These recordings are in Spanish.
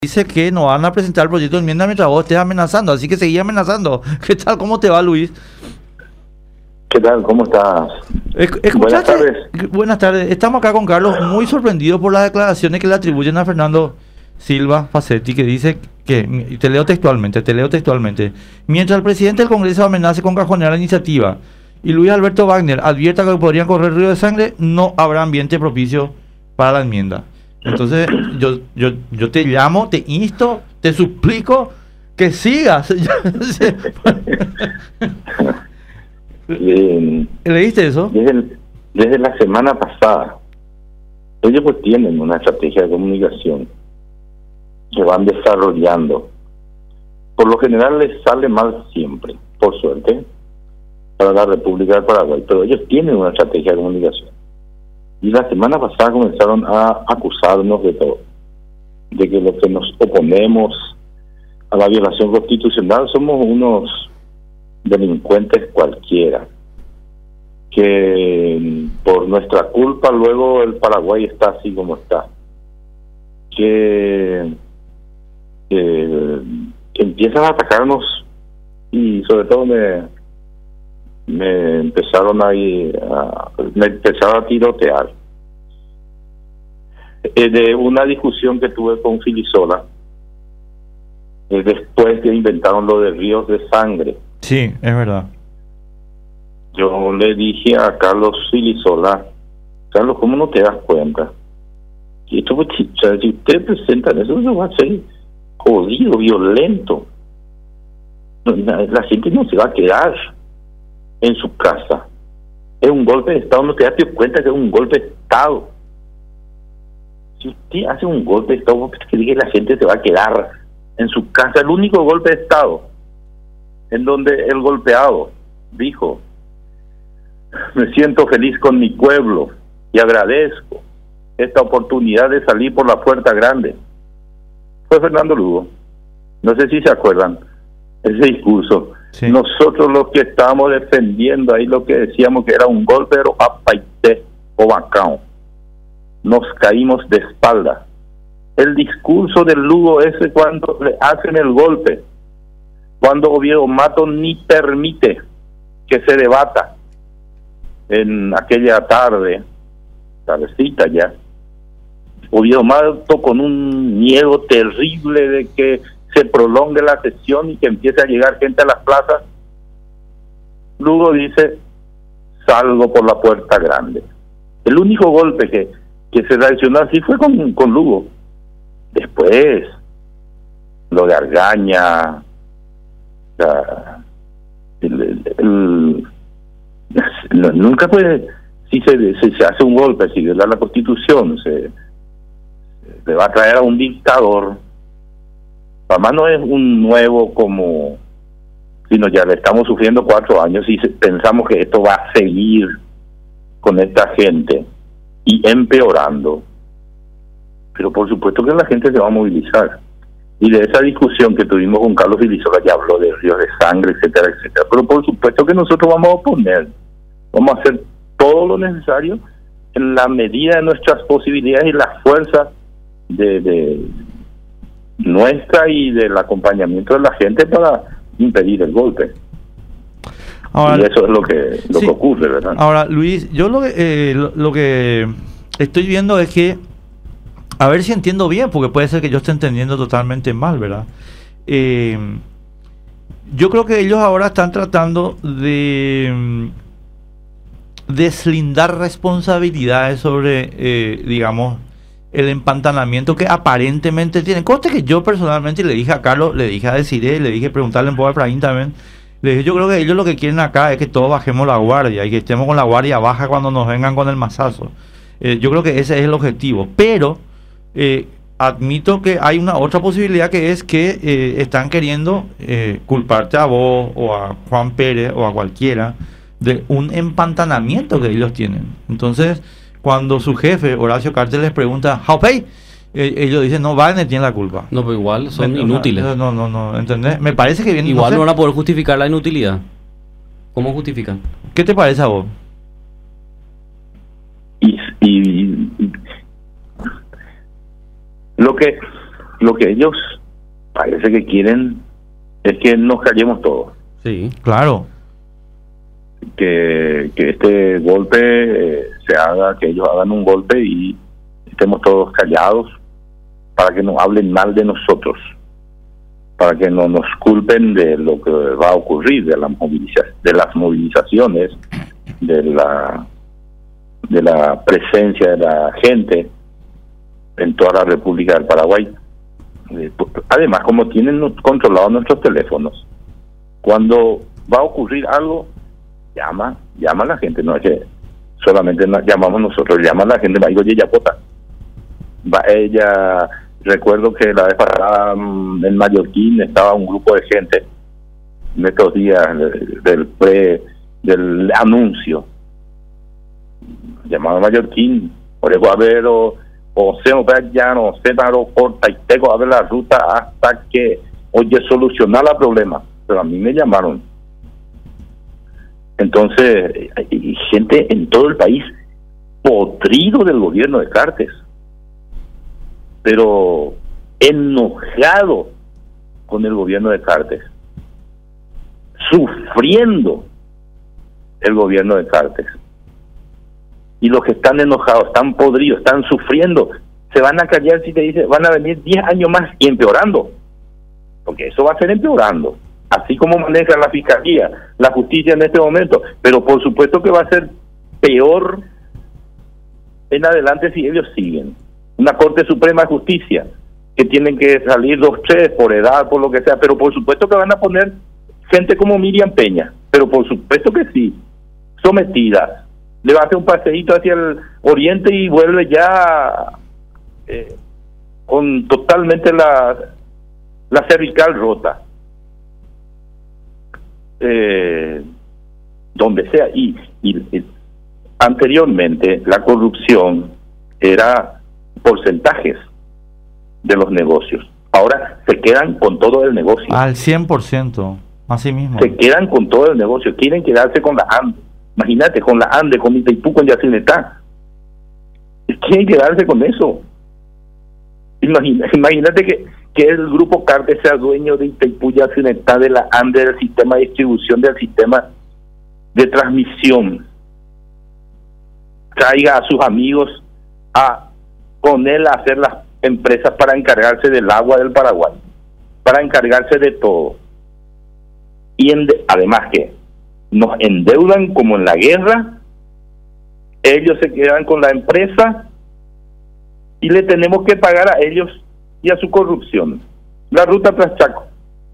Dice que no van a presentar el proyecto de enmienda mientras vos estés amenazando, así que seguí amenazando. ¿Qué tal? ¿Cómo te va, Luis? ¿Qué tal? ¿Cómo estás? ¿Escuchaste? Buenas tardes. Buenas tardes. Estamos acá con Carlos, muy sorprendidos por las declaraciones que le atribuyen a Fernando Silva Facetti, que dice que, y te leo textualmente, mientras el presidente del Congreso amenace con cajonear la iniciativa y Luis Alberto Wagner advierta que podrían correr río de sangre, no habrá ambiente propicio para la enmienda. Entonces, yo te llamo, te insto, te suplico que sigas. ¿Leíste eso? Desde la semana pasada, ellos pues tienen una estrategia de comunicación que van desarrollando. Por lo general les sale mal siempre, por suerte, para la República del Paraguay, pero ellos tienen una estrategia de comunicación. Y la semana pasada comenzaron a acusarnos de todo, de que los que nos oponemos a la violación constitucional somos unos delincuentes cualquiera, que por nuestra culpa luego el Paraguay está así como está, que empiezan a atacarnos y sobre todo me empezaron a tirotear de una discusión que tuve con Filisola después que inventaron lo de ríos de sangre. Sí, es verdad. Yo le dije a Carlos Filisola: Carlos, ¿cómo no te das cuenta? Y esto, si ustedes presentan eso, eso va a ser jodido, violento. La gente no se va a quedar en su casa. Es un golpe de Estado, no te das cuenta que es un golpe de Estado. Si usted hace un golpe de Estado, cree que la gente se va a quedar en su casa. El único golpe de Estado en donde el golpeado dijo: me siento feliz con mi pueblo y agradezco esta oportunidad de salir por la puerta grande, fue Fernando Lugo. No sé si se acuerdan ese discurso. Sí. Nosotros los que estábamos defendiendo ahí lo que decíamos que era un golpe de apaité o bacán, nos caímos de espalda. El discurso del Lugo ese cuando le hacen el golpe, cuando Oviedo Mato ni permite que se debata en aquella tardecita ya, Oviedo Mato con un miedo terrible de que se prolongue la sesión y que empiece a llegar gente a las plazas, Lugo dice: salgo por la puerta grande. El único golpe que se reaccionó así fue con Lugo. Después lo de Argaña, nunca puede, si se hace un golpe, si viola la Constitución, se le va a traer a un dictador. Además no es un nuevo como, sino ya le estamos sufriendo 4 años y pensamos que esto va a seguir con esta gente y empeorando. Pero por supuesto que la gente se va a movilizar. Y de esa discusión que tuvimos con Carlos Filisola, ya habló de ríos de sangre, etcétera, etcétera. Pero por supuesto que nosotros vamos a oponer, vamos a hacer todo lo necesario en la medida de nuestras posibilidades y la fuerza de nuestra y del acompañamiento de la gente para impedir el golpe. Ahora, y eso es lo que ocurre, ¿verdad? Ahora, Luis, yo lo que estoy viendo es que, a ver si entiendo bien, porque puede ser que yo esté entendiendo totalmente mal, ¿verdad? Yo creo que ellos ahora están tratando de deslindar responsabilidades sobre, digamos, el empantanamiento que aparentemente tienen. Conste que yo personalmente le dije a Carlos, le dije a Desiree, le dije preguntarle un poco a Efraín también, le dije: yo creo que ellos lo que quieren acá es que todos bajemos la guardia y que estemos con la guardia baja cuando nos vengan con el mazazo. Yo creo que ese es el objetivo, pero admito que hay una otra posibilidad, que es que están queriendo culparte a vos o a Juan Pérez o a cualquiera de un empantanamiento que ellos tienen. Entonces, cuando su jefe, Horacio Cartes, les pregunta: ¿How pay? Ellos dicen: no, Wagner tiene la culpa. No, pero igual son inútiles. No, ¿entendés? Me parece que viene... Igual no van a poder justificar la inutilidad. ¿Cómo justifican? ¿Qué te parece a vos? Lo que lo que ellos parece que quieren es que nos callemos todos. Sí. Claro. Que este golpe se haga, que ellos hagan un golpe y estemos todos callados para que no hablen mal de nosotros, para que no nos culpen de lo que va a ocurrir, de las movilizaciones, de la presencia de la gente en toda la República del Paraguay. Además, como tienen controlados nuestros teléfonos, cuando va a ocurrir algo, llama a la gente, no es que solamente llamamos nosotros, llama a la gente, va a ir, oye, Yapota. Ella, recuerdo que la vez pasada en Mallorquín estaba un grupo de gente en estos días del anuncio, llamado Mallorquín, por eso a ver o se ya no se corta y tengo a ver la ruta hasta que oye solucionar el problema, pero a mí me llamaron. Entonces hay gente en todo el país podrido del gobierno de Cartes, pero enojado con el gobierno de Cartes, sufriendo el gobierno de Cartes. Y los que están enojados, están podridos, están sufriendo, se van a callar si te dice van a venir 10 años más y empeorando, porque eso va a ser empeorando, así como maneja la fiscalía, la justicia en este momento, pero por supuesto que va a ser peor en adelante si ellos siguen. Una Corte Suprema de Justicia que tienen que salir 2-3 por edad, por lo que sea, pero por supuesto que van a poner gente como Miriam Peña, pero por supuesto que sí, sometidas. Le va a hacer un paseíto hacia el oriente y vuelve ya con totalmente la cervical rota. Donde sea. Y anteriormente la corrupción era porcentajes de los negocios. Ahora se quedan con todo el negocio. Al 100%, así mismo. Se quedan con todo el negocio. Quieren quedarse con la ANDE. Imagínate, con la ANDE, con Itaipú, con Yacinetá. Quieren quedarse con eso. Imagínate que el grupo Cartes sea dueño de Itaipú, Yacinetá, de la ANDE, del sistema de distribución, del sistema de transmisión. Traiga a sus amigos con él a hacer las empresas para encargarse del agua del Paraguay, para encargarse de todo. Y además que nos endeudan como en la guerra, ellos se quedan con la empresa y le tenemos que pagar a ellos y a su corrupción. La ruta tras Chaco,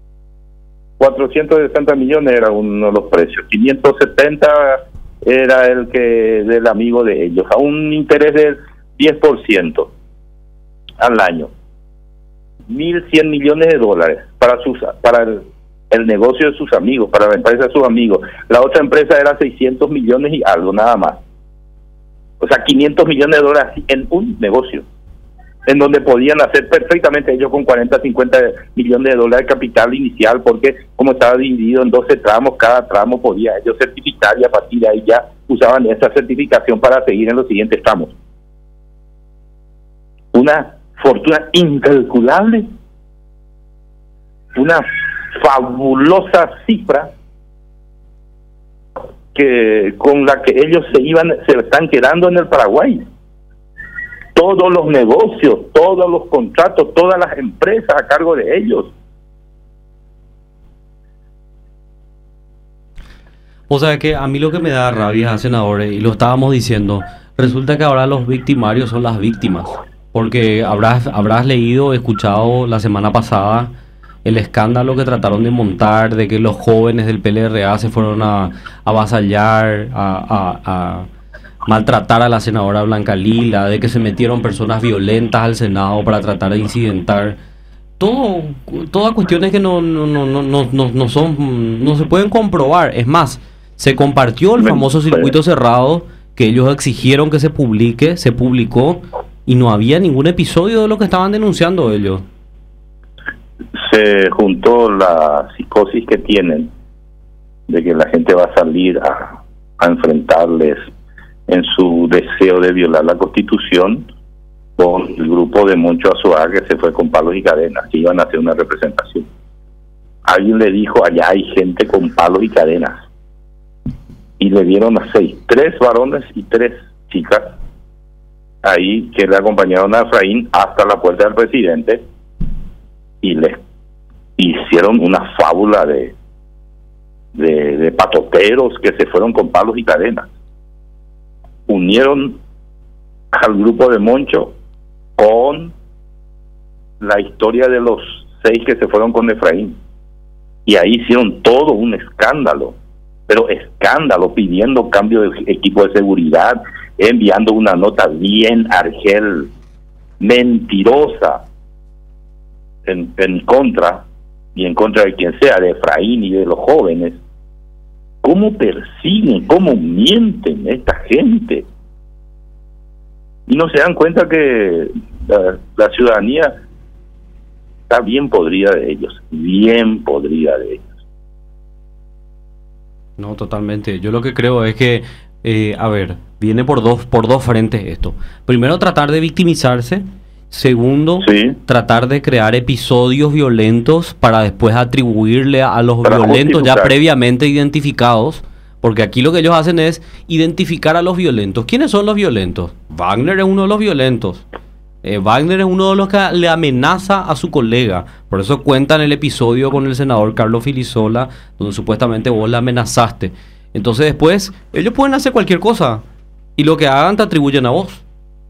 460 millones era uno de los precios, 570 era el que del amigo de ellos, a un interés del 10% al año, 1.100 millones de dólares para el negocio de sus amigos, para la empresa de sus amigos. La otra empresa era 600 millones y algo, nada más. O sea, 500 millones de dólares en un negocio, en donde podían hacer perfectamente ellos con 40, 50 millones de dólares de capital inicial, porque como estaba dividido en 12 tramos, cada tramo podía ellos certificar y a partir de ahí ya usaban esa certificación para seguir en los siguientes tramos. Una fortuna incalculable, una fabulosa cifra que con la que ellos se están quedando en el Paraguay. Todos los negocios, todos los contratos, todas las empresas a cargo de ellos. O sea que a mí lo que me da rabia, senadores, y lo estábamos diciendo, resulta que ahora los victimarios son las víctimas. Porque habrás leído, escuchado la semana pasada el escándalo que trataron de montar, de que los jóvenes del PLRA se fueron a avasallar, a maltratar a la senadora Blanca Lila, de que se metieron personas violentas al Senado para tratar de incidentar. Todas cuestiones que no se pueden comprobar. Es más, se compartió el famoso circuito cerrado que ellos exigieron que se publique, se publicó y no había ningún episodio de lo que estaban denunciando ellos. Se juntó la psicosis que tienen de que la gente va a salir a enfrentarles en su deseo de violar la Constitución con el grupo de Moncho Azuaga, que se fue con palos y cadenas, que iban a hacer una representación. Alguien le dijo, allá hay gente con palos y cadenas. Y le dieron a 6, 3 varones y 3 chicas, ahí que le acompañaron a Efraín hasta la puerta del presidente, y les hicieron una fábula de patoteros que se fueron con palos y cadenas. Unieron al grupo de Moncho con la historia de los 6 que se fueron con Efraín, y ahí hicieron todo un escándalo, pero escándalo, pidiendo cambio de equipo de seguridad, enviando una nota bien argel, mentirosa, en contra, y en contra de quien sea, de Efraín y de los jóvenes. ¿Cómo persiguen, cómo mienten esta gente? Y no se dan cuenta que la ciudadanía está bien podrida de ellos, bien podrida de ellos. No, totalmente. Yo lo que creo es que, a ver, viene por dos frentes esto. Primero, tratar de victimizarse. Segundo, sí, tratar de crear episodios violentos para después atribuirle a los para violentos ya justificar, previamente identificados. Porque aquí lo que ellos hacen es identificar a los violentos. ¿Quiénes son los violentos? Wagner es uno de los violentos. Wagner es uno de los que le amenaza a su colega. Por eso cuentan el episodio con el senador Carlos Filisola, donde supuestamente vos le amenazaste. Entonces después, ellos pueden hacer cualquier cosa, y lo que hagan te atribuyen a vos.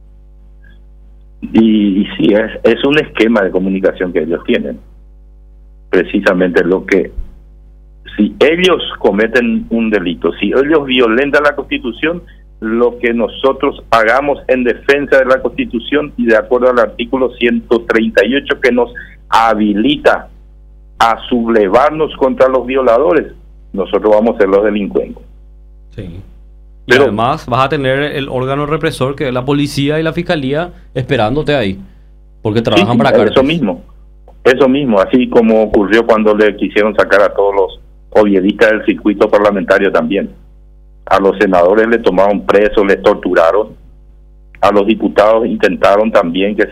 Y sí, es un esquema de comunicación que ellos tienen. Precisamente lo que, si ellos cometen un delito, si ellos violentan la Constitución, lo que nosotros hagamos en defensa de la Constitución y de acuerdo al artículo 138 que nos habilita a sublevarnos contra los violadores, nosotros vamos a ser los delincuentes. Sí. Y pero además vas a tener el órgano represor, que es la policía y la fiscalía, esperándote ahí, porque trabajan para cárceles. Eso mismo, así como ocurrió cuando le quisieron sacar a todos los oviedistas del circuito parlamentario también. A los senadores le tomaron presos, les torturaron. A los diputados intentaron también que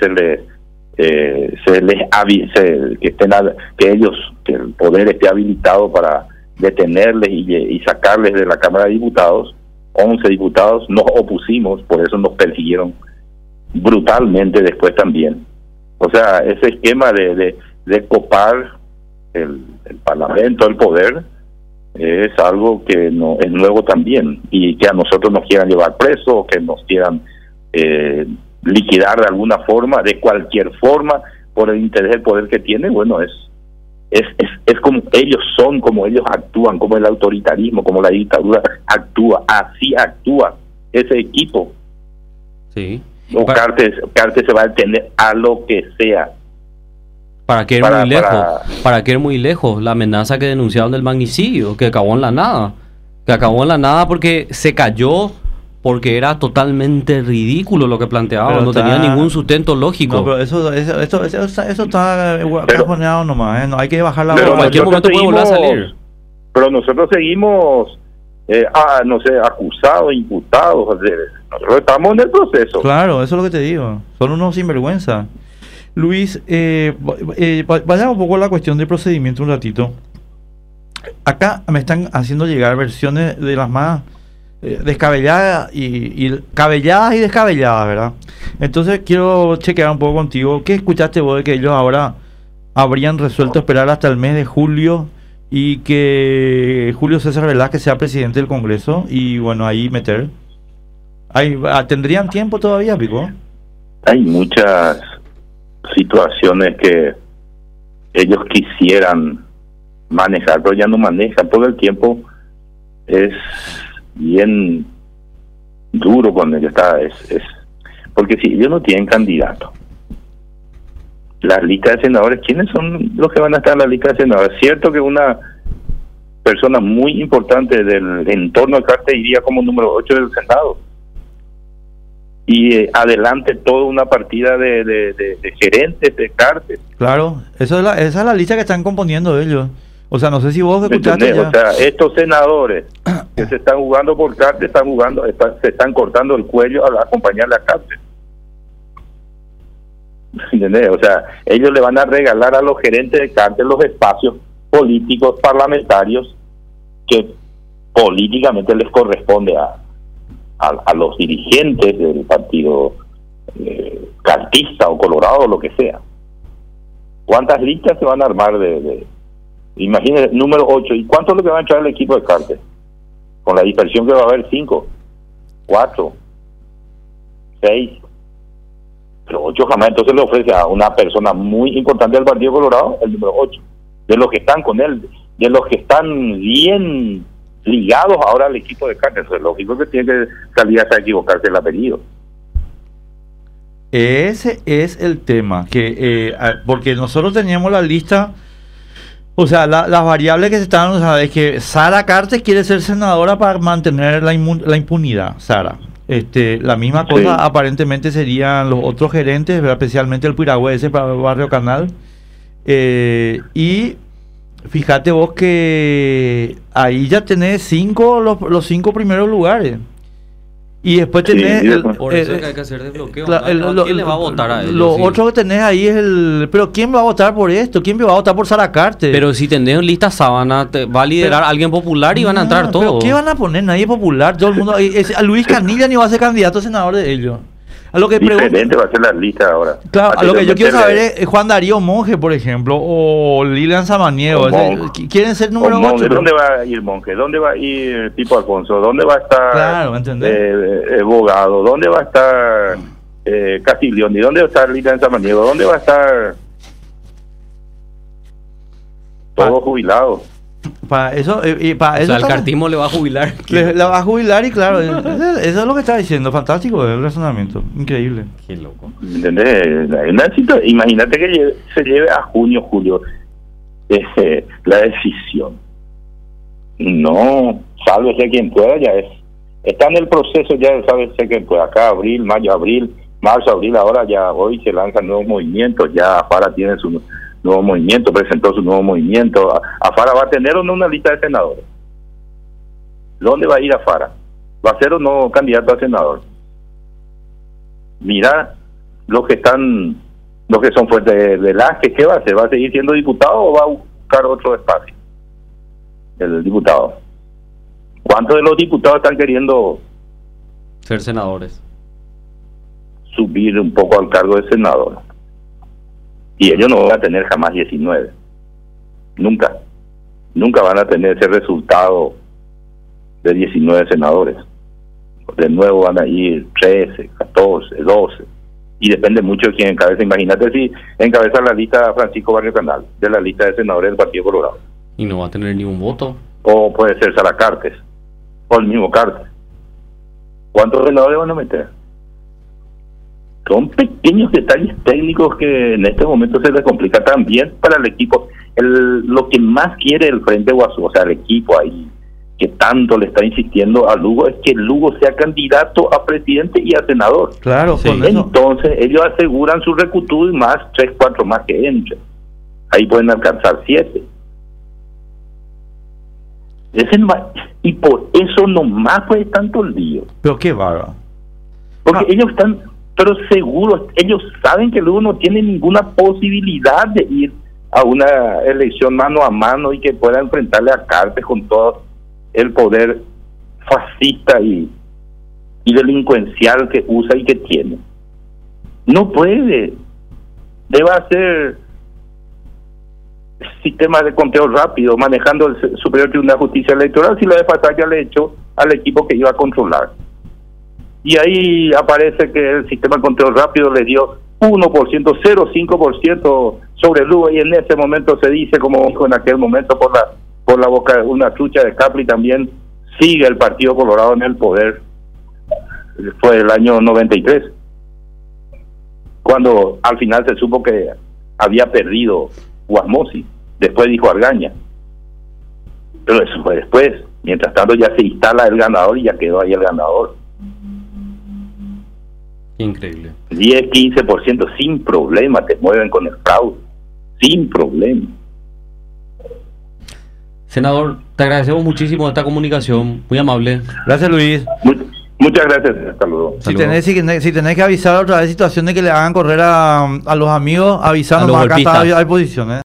que el poder esté habilitado para detenerles y sacarles de la Cámara de Diputados. 11 diputados nos opusimos, por eso nos persiguieron brutalmente después también. O sea, ese esquema de copar el Parlamento, el poder, es algo que no es nuevo también, y que a nosotros nos quieran llevar presos, que nos quieran liquidar de alguna forma, de cualquier forma, por el interés del poder que tiene. Bueno, es como ellos son, como ellos actúan, como el autoritarismo, como la dictadura actúa, así actúa ese equipo. Sí. O Cartes se va a detener a lo que sea. ¿Para qué ir muy lejos? La amenaza que denunciaron del magnicidio, que acabó en la nada. Porque se cayó, porque era totalmente ridículo lo que planteaban, no tenía ningún sustento lógico. No, pero eso está cajoneado nomás, no hay que bajar la bola. En cualquier momento puede volver a salir. Pero nosotros seguimos, acusados, imputados, nosotros estamos en el proceso. Claro, eso es lo que te digo, son unos sinvergüenza. Luis, vayamos un poco a la cuestión del procedimiento un ratito. Acá me están haciendo llegar versiones de las más descabelladas y cabelladas y descabelladas, ¿verdad? Entonces quiero chequear un poco contigo. ¿Qué escuchaste vos de que ellos ahora habrían resuelto esperar hasta el mes de julio y que Julio César Velázquez sea presidente del Congreso y bueno, ahí meter? ¿Tendrían tiempo todavía, Pico? Hay muchas situaciones que ellos quisieran manejar, pero ya no manejan. Todo el tiempo es bien duro cuando ellos porque si ellos no tienen candidato, la lista de senadores, ¿quiénes son los que van a estar en la lista de senadores? Cierto que una persona muy importante del entorno de Cartes iría como número 8 del Senado, y adelante toda una partida de gerentes de Cartes. Claro, esa es la lista que están componiendo ellos. O sea, no sé si vos escuchaste ya. O sea, estos senadores que se están jugando por Cartes se están cortando el cuello al acompañarle a Cartes. ¿Entendés? O sea, ellos le van a regalar a los gerentes de cártel los espacios políticos parlamentarios que políticamente les corresponde a los dirigentes del partido cartista o colorado o lo que sea. ¿Cuántas listas se van a armar imagínense, número 8? ¿Y cuánto es lo que va a entrar el equipo de cártel? Con la dispersión que va a haber, 5, 4, 6. Pero 8 jamás entonces le ofrece a una persona muy importante del Partido Colorado el número 8. De los que están con él, de los que están bien ligados ahora al equipo de cártel. Es lógico que tiene que salir hasta equivocarse el apellido. Ese es el tema, que porque nosotros teníamos la lista, o sea, las variables que se estaban, o sea, es que Sara Cartes quiere ser senadora para mantener la impunidad, Sara. La misma cosa Sí. aparentemente serían los otros gerentes, ¿verdad? Especialmente el piragüense para el barrio Canal. Y fíjate vos que ahí ya tenés los 5 primeros lugares. Y después Sí, tenés y después- Por eso es que hay que hacer desbloqueo. Cla- ¿A quién le va a votar a ellos? Lo Sí. otro que tenés ahí es pero ¿quién va a votar por esto? ¿Quién va a votar por Sara Carter? Pero si tenés lista sábana, te va a liderar a alguien popular y van a entrar ¿Pero todos. qué van a poner? Nadie popular, todo el mundo. A Luis Canilla ni va a ser candidato a senador de ellos. A lo que Diferente va a ser la lista ahora. Claro, a lo que yo quiero meterle- saber es Juan Darío Monge, por ejemplo, o Lilian Samaniego. O Monge. Quieren ser número O Monge, 8. ¿dónde va a ir Monge? ¿Dónde va a ir Tipo Alfonso? ¿Dónde va a estar Claro, ¿me entendés? Bogado? ¿Dónde va a estar Castiglioni? ¿Dónde va a estar Lilian Samaniego? ¿Dónde va a estar todos jubilados? Para eso, para O eso sea, el estamos- cartismo le va a jubilar. la va a jubilar y claro, eso es lo que está diciendo. Fantástico el razonamiento, increíble. Qué loco. ¿Entendés? Imagínate que se lleve a junio, julio la decisión. No, sálvese quien pueda, ya es. Está en el proceso, ya sálvese quien pueda. Acá abril, mayo, abril, marzo, abril, ahora ya hoy se lanzan nuevos movimientos, ya Afara tiene su nuevo movimiento, presentó su nuevo movimiento. Afara va a tener o no una lista de senadores. ¿Dónde va a ir Afara? ¿Va a ser o no candidato a senador? Mira, los que son fuertes de Velázquez, ¿qué va a hacer? ¿Va a seguir siendo diputado o va a buscar otro espacio? El diputado. ¿Cuántos de los diputados están queriendo Ser senadores. subir un poco al cargo de senador? Y ellos no van a tener jamás 19. Nunca. Nunca van a tener ese resultado de 19 senadores. De nuevo van a ir 13, 14, 12. Y depende mucho de quién encabeza. Imagínate si encabeza la lista Francisco Barrio Canal, de la lista de senadores del Partido Colorado. Y no va a tener ningún voto. O puede ser Sara Cartes, o el mismo Cartes. ¿Cuántos senadores van a meter? Son pequeños detalles técnicos que en este momento se les complica también para el equipo. Lo que más quiere el Frente Guasú, o sea, el equipo ahí, que tanto le está insistiendo a Lugo, es que Lugo sea candidato a presidente y a senador. Claro, Sí. con eso. Entonces ellos aseguran su recutud y más 3, 4 más que entren. Ahí pueden alcanzar 7. Y por eso nomás fue tanto el lío. Pero qué bárbaro. Porque ellos están, pero seguros, ellos saben que luego no tiene ninguna posibilidad de ir a una elección mano a mano y que pueda enfrentarle a Cartes con todo el poder fascista y delincuencial que usa y que tiene. No puede. Debe hacer sistema de conteo rápido, manejando el Superior Tribunal de Justicia Electoral, si la de pasar ya le echó al equipo que iba a controlar. Y ahí aparece que el sistema de conteo rápido le dio 1%, 0,5% sobre Lugo, y en ese momento se dice, como dijo en aquel momento por la boca de una trucha de Capri, también sigue el Partido Colorado en el poder. Fue el año 93, cuando al final se supo que había perdido Guasmosi. Después dijo Argaña, pero eso fue después. Mientras tanto ya se instala el ganador y ya quedó ahí el ganador. Increíble. 10, 15% sin problema te mueven con el fraude, sin problema. Senador, te agradecemos muchísimo esta comunicación, muy amable. Gracias, Luis. Muy Muchas gracias, hasta luego. Si tenés que avisar otra vez situación de que le hagan correr a los amigos, avisarnos, A los acá está golpistas. a disposición, ¿eh?